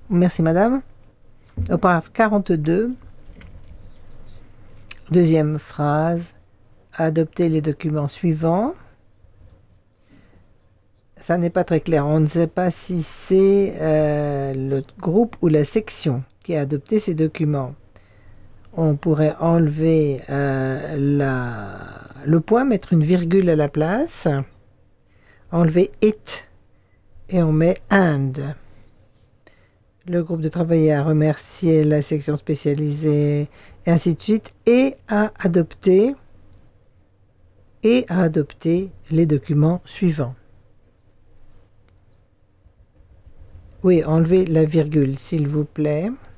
Merci madame. Au paragraphe 42, deuxième phrase, adopter les documents suivants. Ça n'est pas très clair. On ne sait pas si c'est le groupe ou la section qui a adopté ces documents. On pourrait enlever le point, mettre une virgule à la place, enlever it et on met and. Le groupe de travail a remercié la section spécialisée et ainsi de suite et a adopté les documents suivants. Oui, enlevez la virgule, s'il vous plaît.